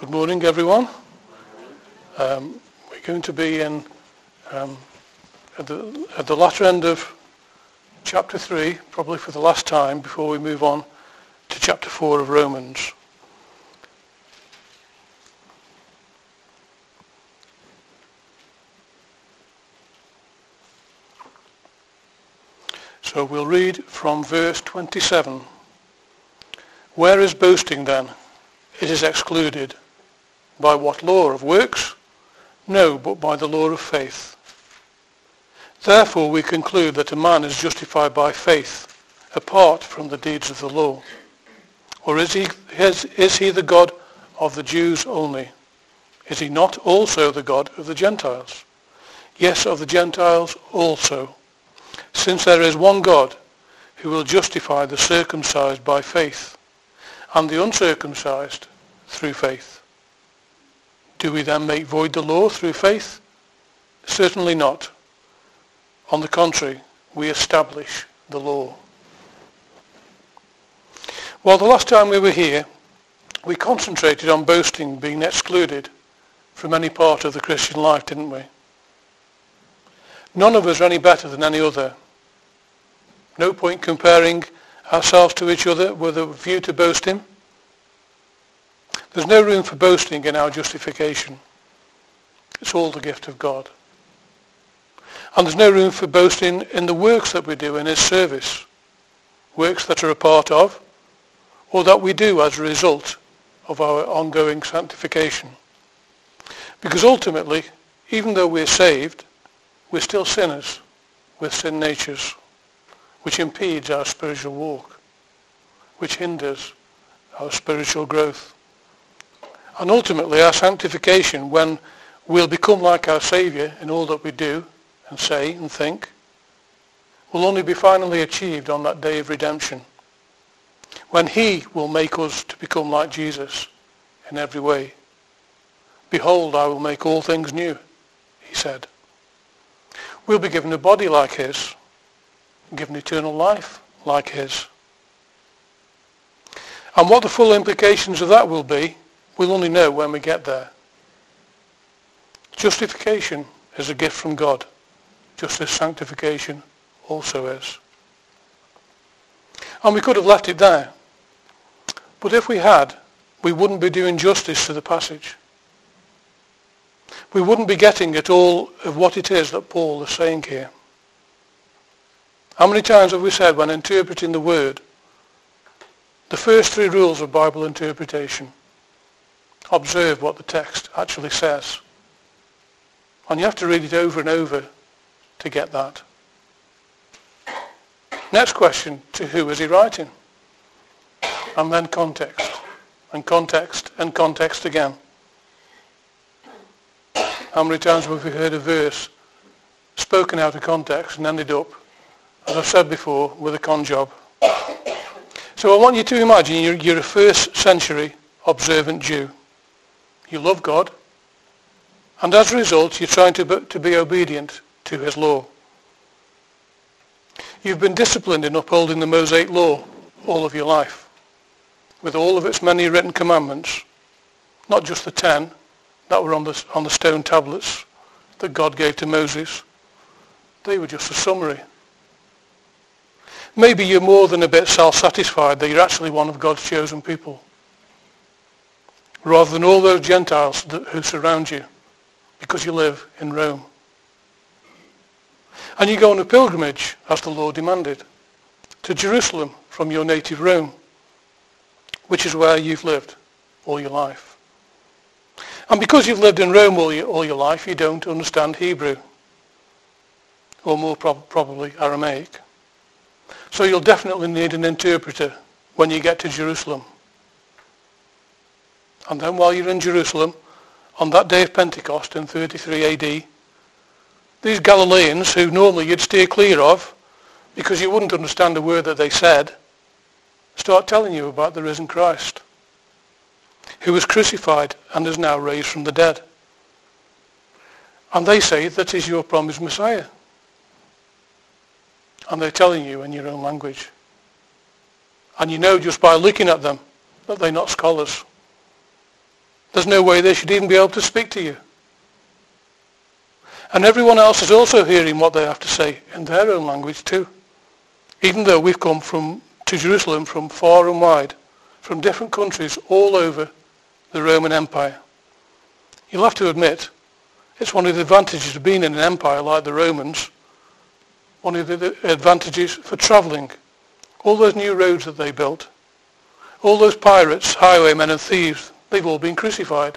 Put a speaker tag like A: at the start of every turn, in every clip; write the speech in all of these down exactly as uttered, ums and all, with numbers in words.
A: Good morning, everyone. Um, we're going to be in um, at, the, at the latter end of chapter three, probably for the last time, before we move on to chapter four of Romans. So we'll read from verse twenty-seven. Where is boasting then? It is excluded. By what law? Of works? No, but by the law of faith. Therefore we conclude that a man is justified by faith, apart from the deeds of the law. Or is he, is, is he the God of the Jews only? Is he not also the God of the Gentiles? Yes, of the Gentiles also. Since there is one God who will justify the circumcised by faith, and the uncircumcised through faith. Do we then make void the law through faith? Certainly not. On the contrary, we establish the law. Well, the last time we were here, we concentrated on boasting being excluded from any part of the Christian life, didn't we? None of us are any better than any other. No point comparing ourselves to each other with a view to boasting. There's no room for boasting in our justification. It's all the gift of God. And there's no room for boasting in the works that we do in his service. Works that are a part of, or that we do as a result of our ongoing sanctification. Because ultimately, even though we're saved, we're still sinners with sin natures, which impedes our spiritual walk, which hinders our spiritual growth. And ultimately our sanctification, when we'll become like our Saviour in all that we do and say and think, will only be finally achieved on that day of redemption, when he will make us to become like Jesus in every way. Behold, I will make all things new, he said. We'll be given a body like his, given eternal life like his. And what the full implications of that will be, we'll only know when we get there. Justification is a gift from God, just as sanctification also is. And we could have left it there. But if we had, we wouldn't be doing justice to the passage. We wouldn't be getting at all of what it is that Paul is saying here. How many times have we said when interpreting the word, the first three rules of Bible interpretation? Observe what the text actually says. And you have to read it over and over to get that. Next question, to who is he writing? And then context, and context, and context again. How many times have we heard a verse spoken out of context and ended up, as I've said before, with a con job? So I want you to imagine you're, you're a first century observant Jew. You love God, and as a result you're trying to be, to be obedient to his law. You've been disciplined in upholding the Mosaic law all of your life, with all of its many written commandments, not just the ten that were on the, on the stone tablets that God gave to Moses. They were just a summary. Maybe you're more than a bit self-satisfied that you're actually one of God's chosen people, rather than all those Gentiles that, who surround you, because you live in Rome. And you go on a pilgrimage, as the law demanded, to Jerusalem from your native Rome, which is where you've lived all your life. And because you've lived in Rome all your, all your life, you don't understand Hebrew, or more prob- probably Aramaic. So you'll definitely need an interpreter when you get to Jerusalem. And then while you're in Jerusalem, on that day of Pentecost in thirty-three A D, these Galileans, who normally you'd steer clear of, because you wouldn't understand a word that they said, start telling you about the risen Christ, who was crucified and is now raised from the dead. And they say that he's your promised Messiah. And they're telling you in your own language. And you know just by looking at them that they're not scholars. There's no way they should even be able to speak to you. And everyone else is also hearing what they have to say in their own language too. Even though we've come from to Jerusalem from far and wide, from different countries all over the Roman Empire. You'll have to admit, it's one of the advantages of being in an empire like the Romans, one of the advantages for travelling. All those new roads that they built, all those pirates, highwaymen and thieves, they've all been crucified.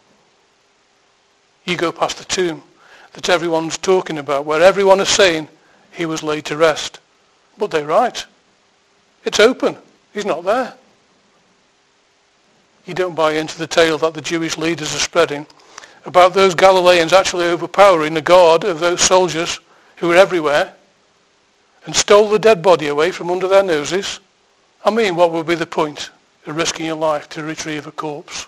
A: You go past the tomb that everyone's talking about, where everyone is saying he was laid to rest. But they're right. It's open. He's not there. You don't buy into the tale that the Jewish leaders are spreading about those Galileans actually overpowering the guard of those soldiers who were everywhere and stole the dead body away from under their noses. I mean, what would be the point of risking your life to retrieve a corpse?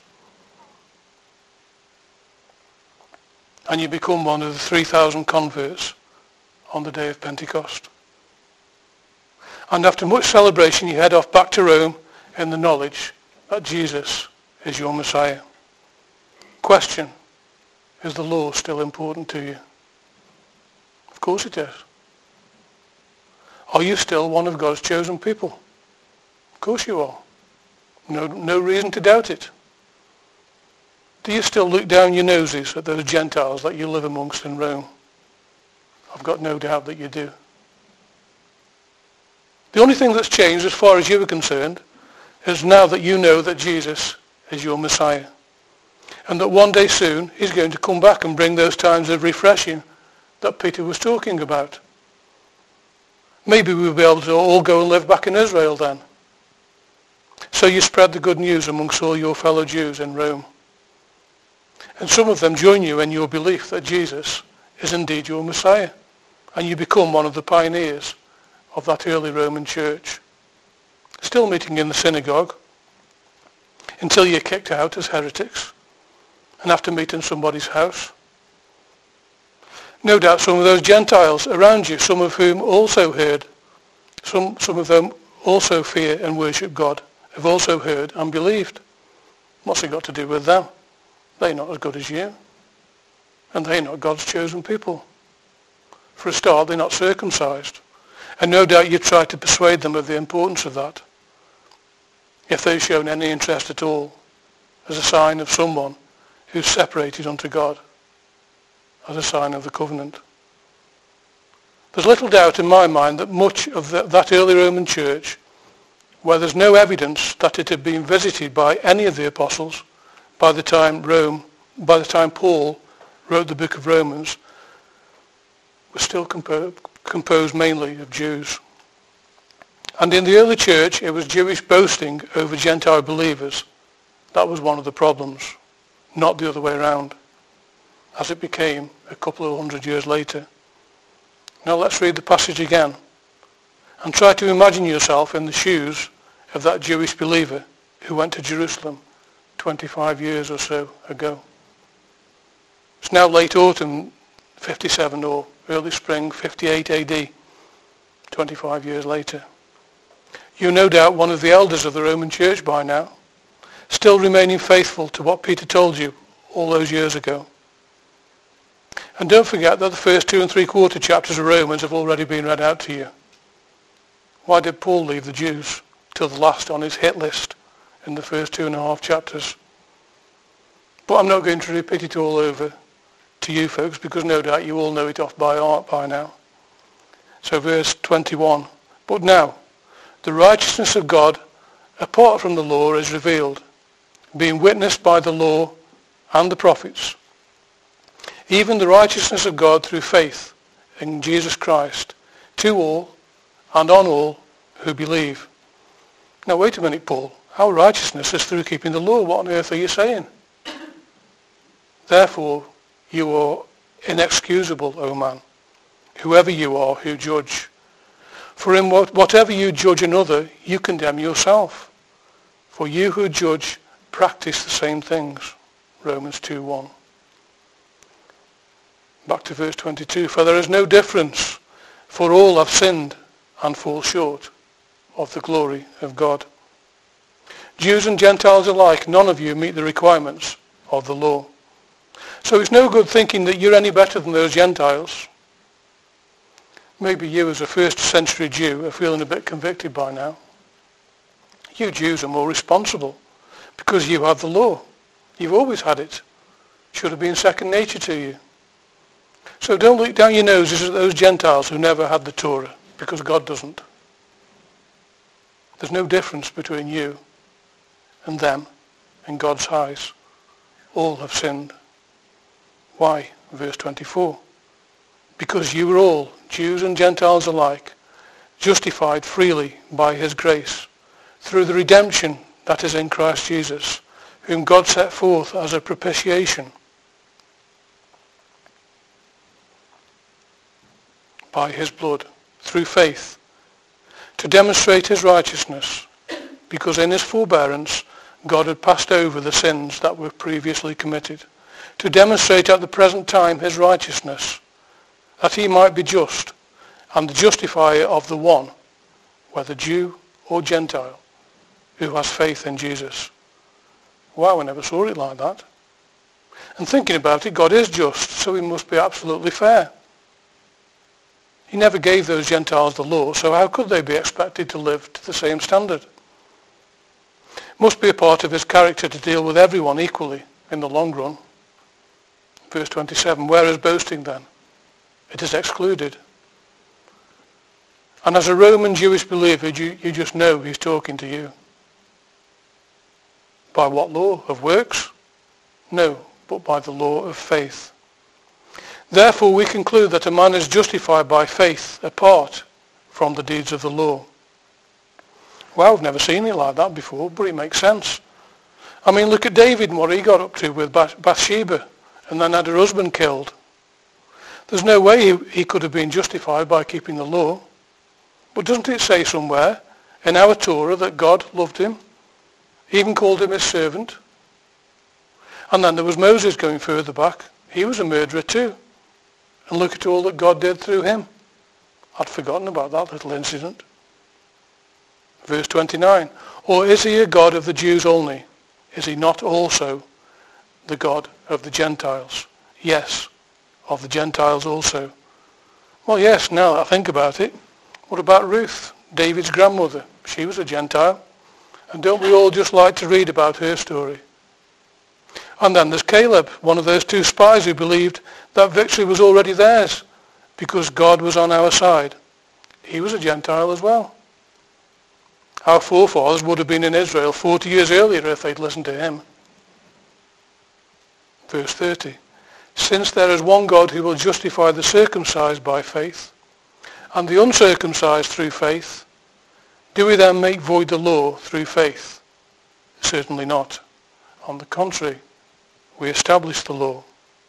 A: And you become one of the three thousand converts on the day of Pentecost. And after much celebration, you head off back to Rome in the knowledge that Jesus is your Messiah. Question, is the law still important to you? Of course it is. Are you still one of God's chosen people? Of course you are. No, no reason to doubt it. Do you still look down your noses at those Gentiles that you live amongst in Rome? I've got no doubt that you do. The only thing that's changed as far as you are concerned is now that you know that Jesus is your Messiah. And that one day soon he's going to come back and bring those times of refreshing that Peter was talking about. Maybe we'll be able to all go and live back in Israel then. So you spread the good news amongst all your fellow Jews in Rome. And some of them join you in your belief that Jesus is indeed your Messiah. And you become one of the pioneers of that early Roman church. Still meeting in the synagogue until you're kicked out as heretics and have to meet in somebody's house. No doubt some of those Gentiles around you, some of whom also heard, some, some of them also fear and worship God, have also heard and believed. What's it got to do with them? They're not as good as you. And they're not God's chosen people. For a start, they're not circumcised. And no doubt you try to persuade them of the importance of that, if they've shown any interest at all, as a sign of someone who's separated unto God, as a sign of the covenant. There's little doubt in my mind that much of the, that early Roman church, where there's no evidence that it had been visited by any of the apostles by the time Rome, by the time Paul wrote the book of Romans, was still compo- composed mainly of Jews. And in the early church, it was Jewish boasting over Gentile believers. That was one of the problems, not the other way around, as it became a couple of hundred years later. Now let's read the passage again and try to imagine yourself in the shoes of that Jewish believer who went to Jerusalem twenty-five years or so ago. It's now late autumn fifty-seven or early spring fifty-eight A D, twenty-five years later. You're no doubt one of the elders of the Roman Church by now, still remaining faithful to what Peter told you all those years ago. And don't forget that the first two and three quarter chapters of Romans have already been read out to you. Why did Paul leave the Jews till the last on his hit list in the first two and a half chapters? But I'm not going to repeat it all over to you folks, because no doubt you all know it off by heart by now. So verse twenty-one, but now the righteousness of God apart from the law is revealed, being witnessed by the law and the prophets, even the righteousness of God through faith in Jesus Christ, to all and on all who believe. Now wait a minute, Paul. Our righteousness is through keeping the law. What on earth are you saying? Therefore, you are inexcusable, O man, whoever you are who judge. For in what, whatever you judge another, you condemn yourself. For you who judge practice the same things. Romans two one. Back to verse twenty-two. For there is no difference, for all have sinned and fall short of the glory of God. Jews and Gentiles alike, none of you meet the requirements of the law. So it's no good thinking that you're any better than those Gentiles. Maybe you as a first century Jew are feeling a bit convicted by now. You Jews are more responsible because you have the law. You've always had it. Should have been second nature to you. So don't look down your noses at those Gentiles who never had the Torah, because God doesn't. There's no difference between you and them in God's eyes. All have sinned. Why? Verse twenty-four. Because you were all, Jews and Gentiles alike, justified freely by his grace, through the redemption that is in Christ Jesus, whom God set forth as a propitiation by his blood, through faith, to demonstrate his righteousness, because in his forbearance God had passed over the sins that were previously committed, to demonstrate at the present time his righteousness, that he might be just and the justifier of the one, whether Jew or Gentile, who has faith in Jesus. Wow, I never saw it like that. And thinking about it, God is just, so he must be absolutely fair. He never gave those Gentiles the law, so how could they be expected to live to the same standard? It must be a part of his character to deal with everyone equally in the long run. Verse twenty-seven, where is boasting then? It is excluded. And as a Roman Jewish believer, you, you just know he's talking to you. By what law? Of works? No, but by the law of faith. Therefore we conclude that a man is justified by faith apart from the deeds of the law. Well, I've never seen it like that before, but it makes sense. I mean, look at David and what he got up to with Bathsheba and then had her husband killed. There's no way he, he could have been justified by keeping the law. But doesn't it say somewhere in our Torah that God loved him? He even called him his servant. And then there was Moses going further back. He was a murderer too. And look at all that God did through him. I'd forgotten about that little incident. Verse twenty-nine. Or is he a God of the Jews only? Is he not also the God of the Gentiles? Yes, of the Gentiles also. Well, yes, now that I think about it. What about Ruth, David's grandmother? She was a Gentile. And don't we all just like to read about her story? And then there's Caleb, one of those two spies who believed that victory was already theirs because God was on our side. He was a Gentile as well. Our forefathers would have been in Israel forty years earlier if they'd listened to him. Verse thirty. Since there is one God who will justify the circumcised by faith and the uncircumcised through faith, do we then make void the law through faith? Certainly not. On the contrary, we establish the law.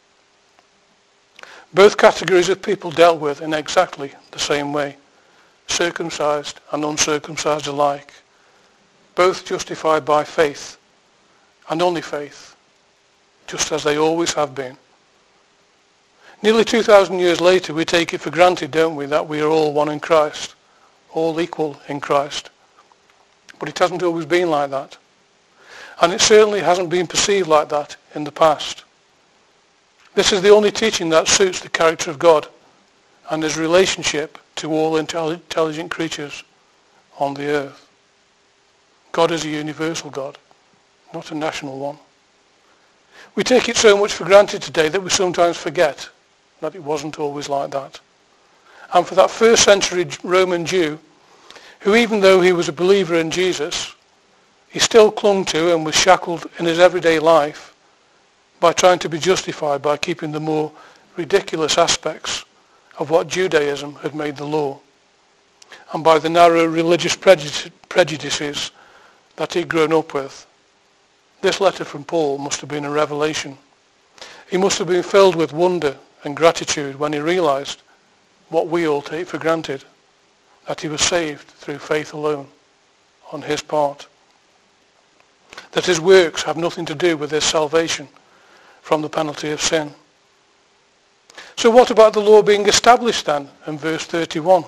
A: Both categories of people dealt with in exactly the same way, circumcised and uncircumcised alike, both justified by faith and only faith, just as they always have been. Nearly two thousand years later, we take it for granted, don't we, that we are all one in Christ, all equal in Christ. But it hasn't always been like that. And it certainly hasn't been perceived like that in the past. This is the only teaching that suits the character of God and his relationship to all intelligent creatures on the earth. God is a universal God, not a national one. We take it so much for granted today that we sometimes forget that it wasn't always like that. And for that first century Roman Jew, who even though he was a believer in Jesus, he still clung to and was shackled in his everyday life by trying to be justified by keeping the more ridiculous aspects of what Judaism had made the law, and by the narrow religious prejudices that he'd grown up with. This letter from Paul must have been a revelation. He must have been filled with wonder and gratitude when he realized what we all take for granted, that he was saved through faith alone on his part, that his works have nothing to do with his salvation from the penalty of sin. So what about the law being established then in verse thirty-one?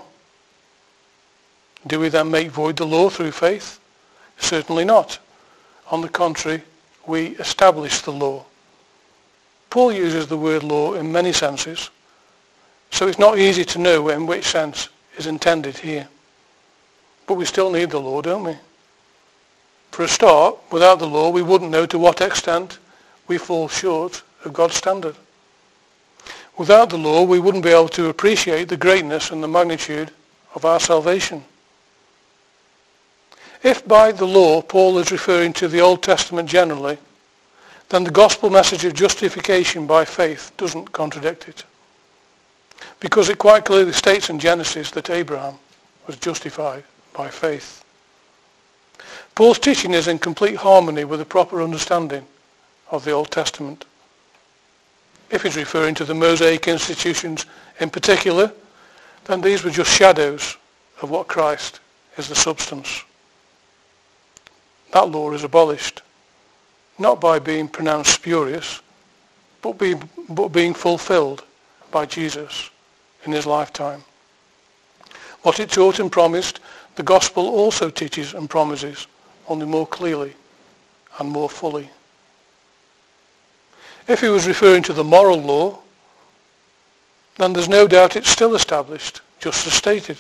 A: Do we then make void the law through faith? Certainly not. On the contrary, we establish the law Paul uses the word law in many senses, so it's not easy to know in which sense is intended here. But we still need the law, don't we? For a start, without the law, we wouldn't know to what extent we fall short of God's standard. Without the law, we wouldn't be able to appreciate the greatness and the magnitude of our salvation. If by the law Paul is referring to the Old Testament generally, then the gospel message of justification by faith doesn't contradict it, because it quite clearly states in Genesis that Abraham was justified by faith. Paul's teaching is in complete harmony with a proper understanding of the Old Testament. If he's referring to the Mosaic institutions in particular, then these were just shadows of what Christ is the substance. That law is abolished, not by being pronounced spurious, but being, but being fulfilled by Jesus in his lifetime. What it taught and promised, the gospel also teaches and promises, only more clearly and more fully. If he was referring to the moral law, then there's no doubt it's still established, just as stated.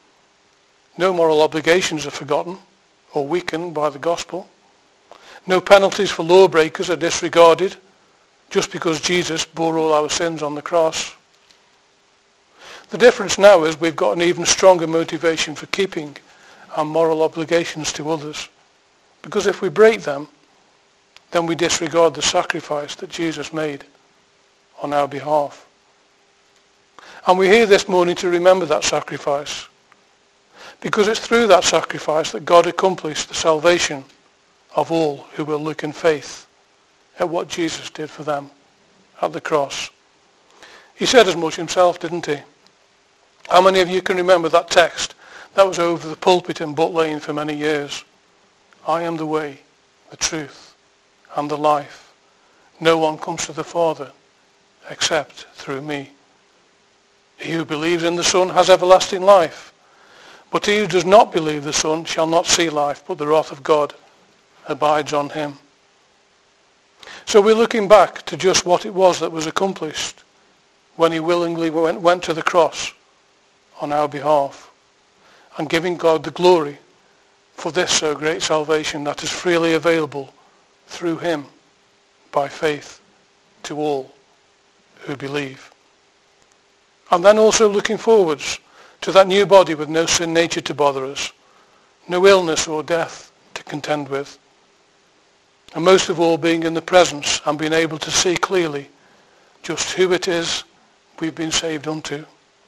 A: No moral obligations are forgotten or weakened by the gospel. No penalties for lawbreakers are disregarded just because Jesus bore all our sins on the cross. The difference now is we've got an even stronger motivation for keeping our moral obligations to others, because if we break them, then we disregard the sacrifice that Jesus made on our behalf. And we're here this morning to remember that sacrifice, because it's through that sacrifice that God accomplished the salvation of all who will look in faith at what Jesus did for them at the cross. He said as much himself, didn't he? How many of you can remember that text that was over the pulpit in Butt Lane for many years? I am the way, the truth, and the life. No one comes to the Father except through me. He who believes in the Son has everlasting life, but he who does not believe the Son shall not see life, but the wrath of God abides on him. So we're looking back to just what it was that was accomplished when he willingly went, went to the cross on our behalf, and giving God the glory for this so great salvation that is freely available through him by faith to all who believe. And then also looking forwards to that new body with no sin nature to bother us, no illness or death to contend with, and most of all being in the presence and being able to see clearly just who it is we've been saved unto.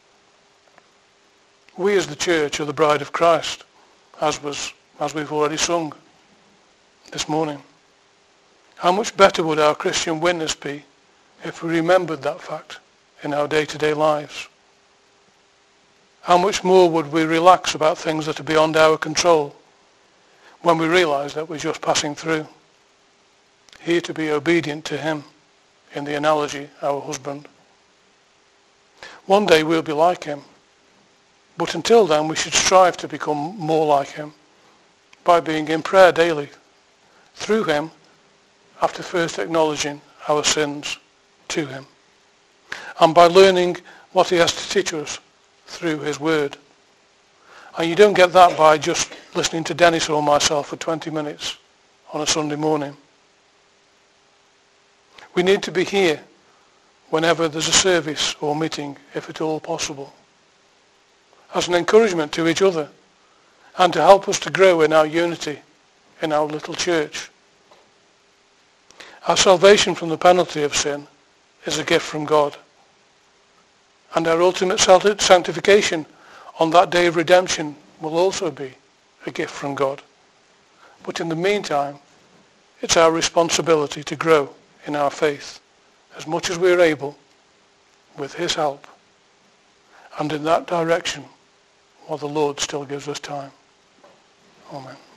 A: We as the church are the bride of Christ, as was as we've already sung this morning. How much better would our Christian witness be if we remembered that fact in our day-to-day lives? How much more would we relax about things that are beyond our control when we realize that we're just passing through, here to be obedient to him, in the analogy, our husband. One day we'll be like him, but until then we should strive to become more like him by being in prayer daily through him, after first acknowledging our sins to him, and by learning what he has to teach us through his word. And you don't get that by just listening to Dennis or myself for twenty minutes on a Sunday morning. We need to be here whenever there's a service or meeting, if at all possible, as an encouragement to each other and to help us to grow in our unity in our little church. Our salvation from the penalty of sin is a gift from God, and our ultimate sanctification on that day of redemption will also be a gift from God. But in the meantime, it's our responsibility to grow in our faith as much as we're able with his help, and in that direction while the Lord still gives us time. Amen.